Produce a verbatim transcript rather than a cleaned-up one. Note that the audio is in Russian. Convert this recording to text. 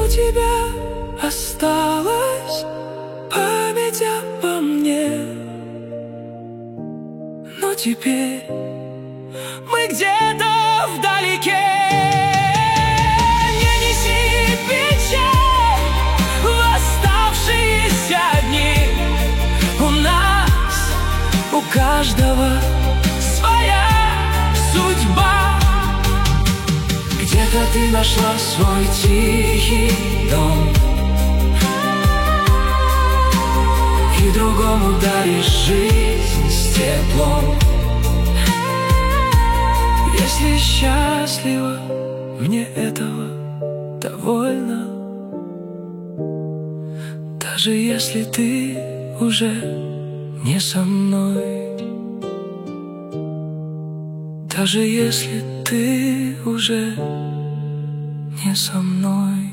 тебя осталась память обо мне, но теперь мы где-то вдалеке. Не неси печаль в оставшиеся дни. У нас, у каждого своя судьба. Где-то ты нашла свой тихий дом, и другому даришь жизнь с теплом. Если счастлива, мне этого довольно. Даже если ты уже не со мной, даже если ты уже не со мной.